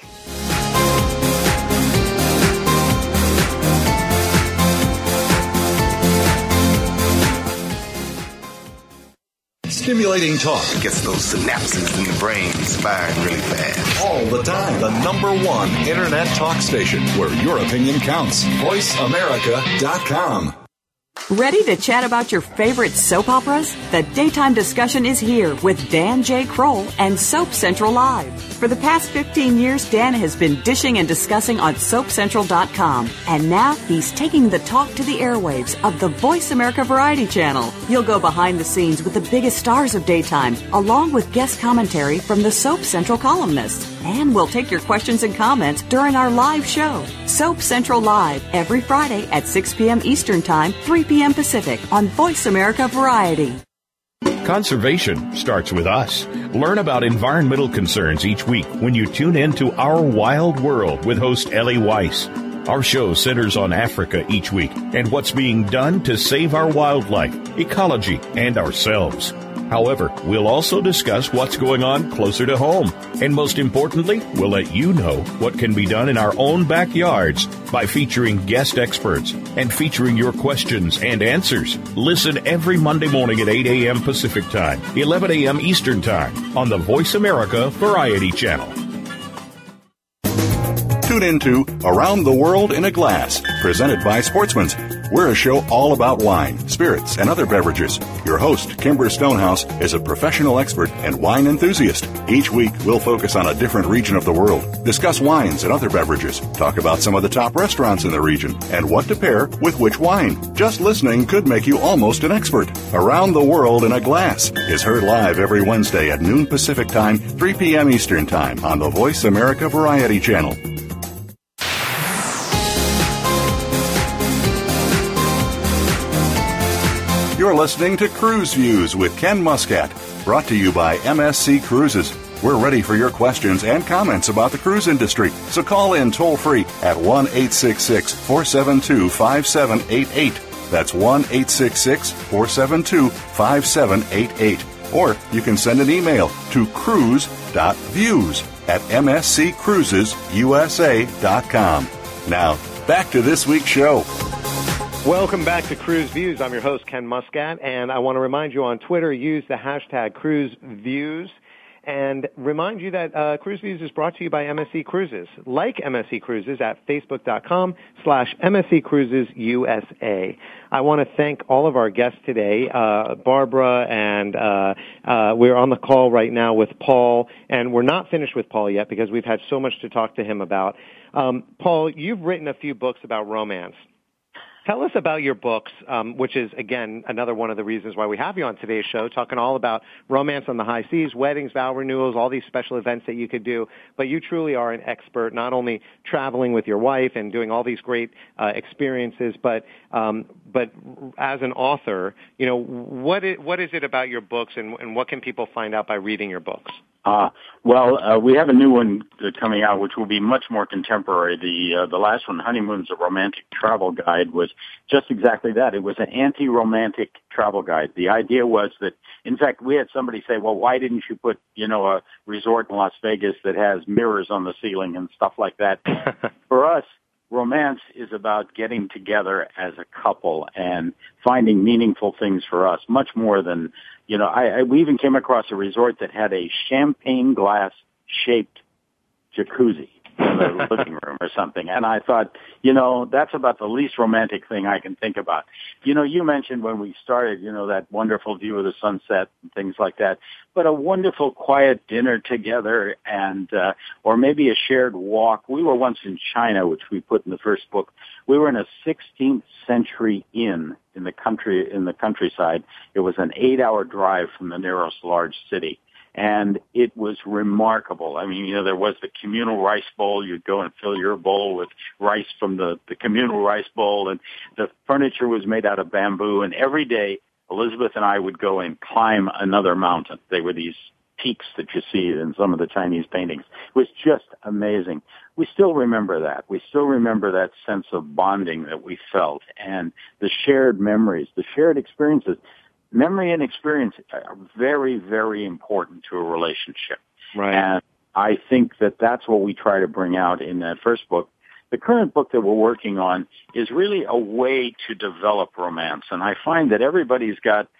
stimulating talk. It gets those synapses in the brain firing really fast. All the time. The number one Internet talk station where your opinion counts. VoiceAmerica.com. Ready to chat about your favorite soap operas? The daytime discussion is here with Dan J. Kroll and Soap Central Live. For the past 15 years, Dan has been dishing and discussing on SoapCentral.com. And now he's taking the talk to the airwaves of the Voice America Variety Channel. He'll go behind the scenes with the biggest stars of daytime, along with guest commentary from the Soap Central columnists. And we'll take your questions and comments during our live show. Soap Central Live, every Friday at 6 p.m. Eastern Time, 3 p.m. Pacific on Voice America Variety. Conservation starts with us. Learn about environmental concerns each week when you tune in to Our Wild World with host Ellie Weiss. Our show centers on Africa each week and what's being done to save our wildlife, ecology, and ourselves. However, we'll also discuss what's going on closer to home. And most importantly, we'll let you know what can be done in our own backyards by featuring guest experts and featuring your questions and answers. Listen every Monday morning at 8 a.m. Pacific Time, 11 a.m. Eastern Time on the Voice America Variety Channel. Tune into Around the World in a Glass, presented by Sportsman's. We're a show all about wine, spirits, and other beverages. Your host, Kimber Stonehouse, is a professional expert and wine enthusiast. Each week, we'll focus on a different region of the world, discuss wines and other beverages, talk about some of the top restaurants in the region, and what to pair with which wine. Just listening could make you almost an expert. Around the World in a Glass is heard live every Wednesday at noon Pacific Time, 3 p.m. Eastern Time on the Voice America Variety Channel. You're listening to Cruise Views with Ken Muscat, brought to you by MSC Cruises. We're ready for your questions and comments about the cruise industry. So call in toll-free at 1-866-472-5788. That's 1-866-472-5788. Or you can send an email to cruise.views@msccruisesusa.com. Now, back to this week's show. Welcome back to Cruise Views. I'm your host, Ken Muscat, and I want to remind you on Twitter, use the hashtag CruiseViews, and remind you that Cruise Views is brought to you by MSC Cruises. Like MSC Cruises at Facebook.com/MSC Cruises USA. I want to thank all of our guests today, Barbara, and we're on the call right now with Paul, and we're not finished with Paul yet because we've had so much to talk to him about. Paul, you've written a few books about romance. Tell us about your books, which is, again, another one of the reasons why we have you on today's show, talking all about romance on the high seas, weddings, vow renewals, all these special events that you could do. But you truly are an expert, not only traveling with your wife and doing all these great experiences, but as an author, you know, what is it about your books, and what can people find out by reading your books? We have a new one coming out, which will be much more contemporary. The last one, Honeymoon's a Romantic Travel Guide, was just exactly that. It was an anti-romantic travel guide. The idea was that, in fact, we had somebody say, well, why didn't you put, a resort in Las Vegas that has mirrors on the ceiling and stuff like that? For us, romance is about getting together as a couple and finding meaningful things for us, much more than, we even came across a resort that had a champagne glass shaped jacuzzi in the living room or something. And I thought, that's about the least romantic thing I can think about. You mentioned when we started, that wonderful view of the sunset and things like that, but a wonderful quiet dinner together and, or maybe a shared walk. We were once in China, which we put in the first book. We were in a 16th century inn in the countryside. It was an 8-hour drive from the nearest large city. And it was remarkable. I mean, there was the communal rice bowl. You'd go and fill your bowl with rice from the communal rice bowl. And the furniture was made out of bamboo. And every day, Elizabeth and I would go and climb another mountain. They were these peaks that you see in some of the Chinese paintings. It was just amazing. We still remember that. We still remember that sense of bonding that we felt and the shared memories, the shared experiences. Memory and experience are very, very important to a relationship. Right. And I think that that's what we try to bring out in that first book. The current book that we're working on is really a way to develop romance. And I find that everybody's got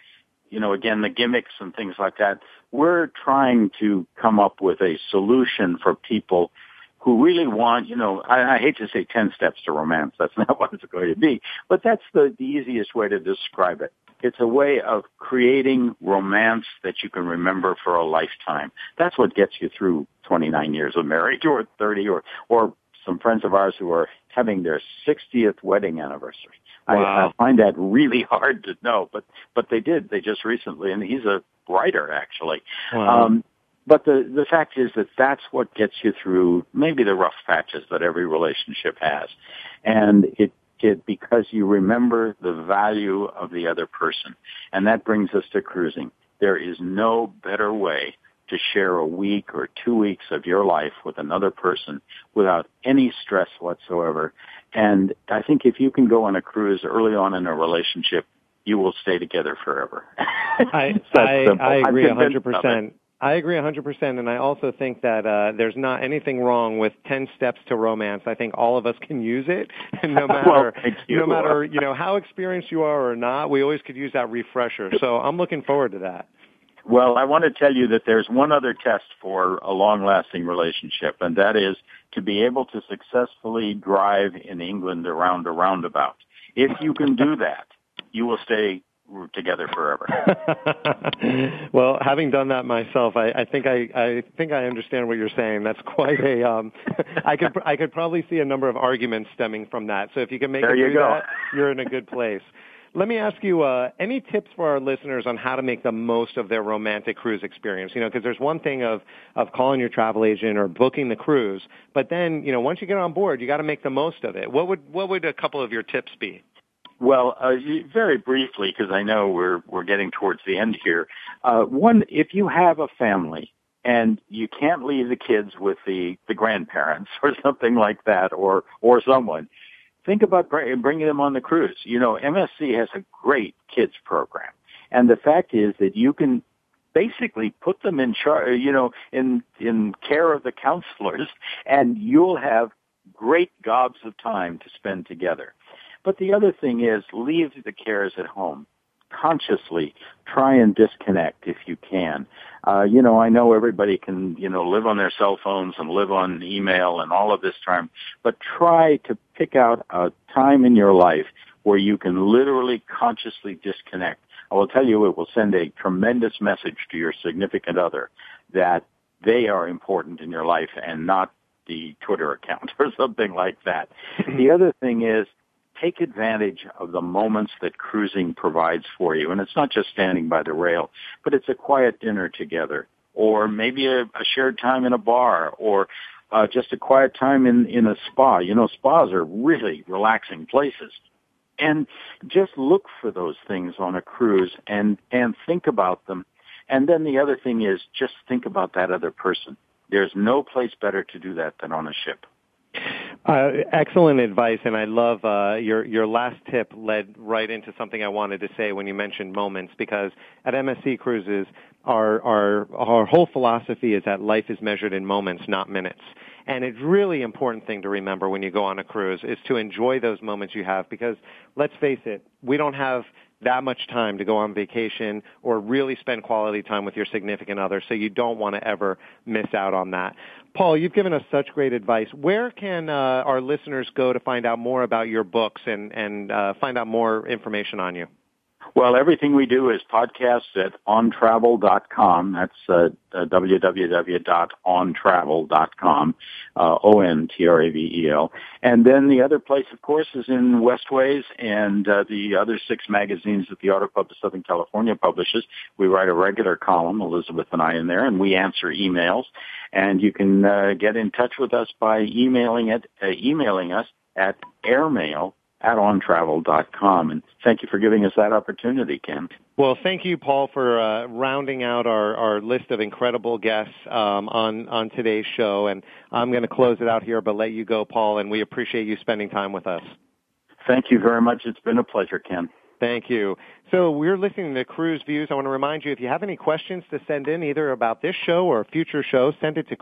again, the gimmicks and things like that. We're trying to come up with a solution for people who really want, I hate to say 10 steps to romance. That's not what it's going to be. But that's the easiest way to describe it. It's a way of creating romance that you can remember for a lifetime. That's what gets you through 29 years of marriage or 30 or some friends of ours who are having their 60th wedding anniversary. Wow. I find that really hard to know, but they did. They just recently, and he's a writer, actually. Wow. But the fact is that that's what gets you through maybe the rough patches that every relationship has. And it because you remember the value of the other person. And that brings us to cruising. There is no better way to share a week or 2 weeks of your life with another person without any stress whatsoever. And I think if you can go on a cruise early on in a relationship, you will stay together forever. I agree 100%. I agree 100%, and I also think that there's not anything wrong with 10 steps to romance. I think all of us can use it, and no matter how experienced you are or not, we always could use that refresher. So I'm looking forward to that. Well, I want to tell you that there's one other test for a long-lasting relationship, and that is to be able to successfully drive in England around a roundabout. If you can do that, you will stay together forever. Well, having done that myself, I think I understand what you're saying. That's quite a I could probably see a number of arguments stemming from that. So if you can make it through that, you're in a good place. Let me ask you, any tips for our listeners on how to make the most of their romantic cruise experience? Because there's one thing of calling your travel agent or booking the cruise, but then, once you get on board, you got to make the most of it. What would a couple of your tips be? Well, very briefly, because I know we're getting towards the end here. One, if you have a family and you can't leave the kids with the grandparents or something like that, or someone, think about bringing them on the cruise. MSC has a great kids program, and the fact is that you can basically put them in charge, in care of the counselors, and you'll have great gobs of time to spend together. But the other thing is, leave the cares at home. Consciously try and disconnect if you can. I know everybody can, live on their cell phones and live on email and all of this time, but try to pick out a time in your life where you can literally consciously disconnect. I will tell you, it will send a tremendous message to your significant other that they are important in your life and not the Twitter account or something like that. The other thing is, take advantage of the moments that cruising provides for you. And it's not just standing by the rail, but it's a quiet dinner together, or maybe a shared time in a bar, or just a quiet time in a spa. Spas are really relaxing places. And just look for those things on a cruise and think about them. And then the other thing is, just think about that other person. There's no place better to do that than on a ship. Excellent advice, and I love your last tip led right into something I wanted to say when you mentioned moments, because at MSC Cruises, our whole philosophy is that life is measured in moments, not minutes. And it's really important thing to remember when you go on a cruise is to enjoy those moments you have, because let's face it, we don't have that much time to go on vacation or really spend quality time with your significant other, so you don't want to ever miss out on that. Paul, you've given us such great advice. Where can our listeners go to find out more about your books and find out more information on you? Well, everything we do is podcasts at ontravel.com. That's www.ontravel.com, ONTRAVEL. And then the other place, of course, is in Westways and the other 6 magazines that the Auto Club of Southern California publishes. We write a regular column, Elizabeth and I, in there, and we answer emails. And you can get in touch with us by emailing us at airmail@ontravel.com. And thank you for giving us that opportunity, Ken. Well, thank you, Paul, for rounding out our list of incredible guests on today's show. And I'm going to close it out here, but let you go, Paul, and we appreciate you spending time with us. Thank you very much. It's been a pleasure, Ken. Thank you. So we're listening to Cruise Views. I want to remind you, if you have any questions to send in either about this show or a future show, send it to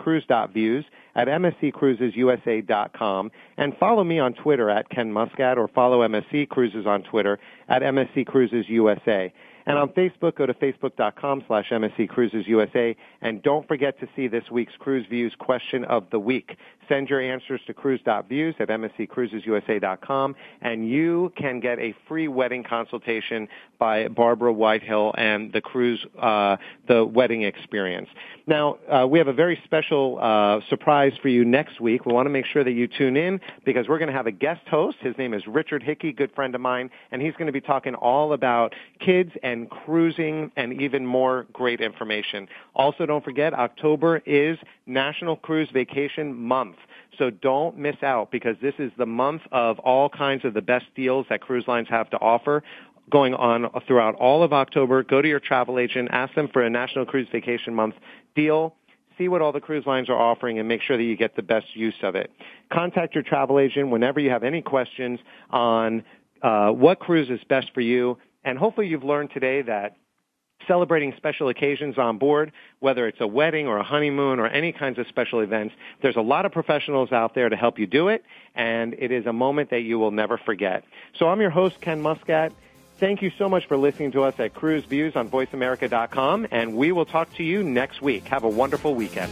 cruise.views@msccruisesusa.com, and follow me on Twitter at Ken Muscat, or follow MSC Cruises on Twitter at MSC Cruises USA. And on Facebook, go to facebook.com/MSC Cruises USA. And don't forget to see this week's Cruise Views question of the week. Send your answers to cruise.views@msccruisesusa.com, and you can get a free wedding consultation by Barbara Whitehill and the wedding experience. Now, we have a very special surprise for you next week. We want to make sure that you tune in because we're going to have a guest host. His name is Richard Hickey, good friend of mine, and he's going to be talking all about kids and cruising and even more great information. Also, don't forget, October is National Cruise Vacation Month. So don't miss out because this is the month of all kinds of the best deals that cruise lines have to offer going on throughout all of October. Go to your travel agent, ask them for a National Cruise Vacation Month deal, see what all the cruise lines are offering, and make sure that you get the best use of it. Contact your travel agent whenever you have any questions on what cruise is best for you. And hopefully you've learned today that celebrating special occasions on board, whether it's a wedding or a honeymoon or any kinds of special events, there's a lot of professionals out there to help you do it, and it is a moment that you will never forget. So I'm your host, Ken Muscat. Thank you so much for listening to us at Cruise Views on VoiceAmerica.com, and we will talk to you next week. Have a wonderful weekend.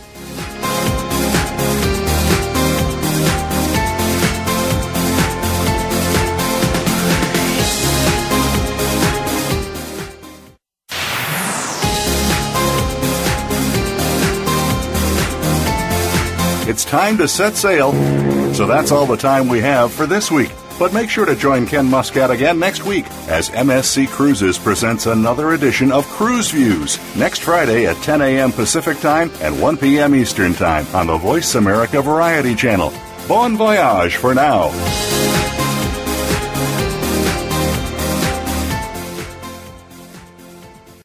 It's time to set sail. So that's all the time we have for this week. But make sure to join Ken Muscat again next week as MSC Cruises presents another edition of Cruise Views next Friday at 10 a.m. Pacific Time and 1 p.m. Eastern Time on the Voice America Variety Channel. Bon voyage for now.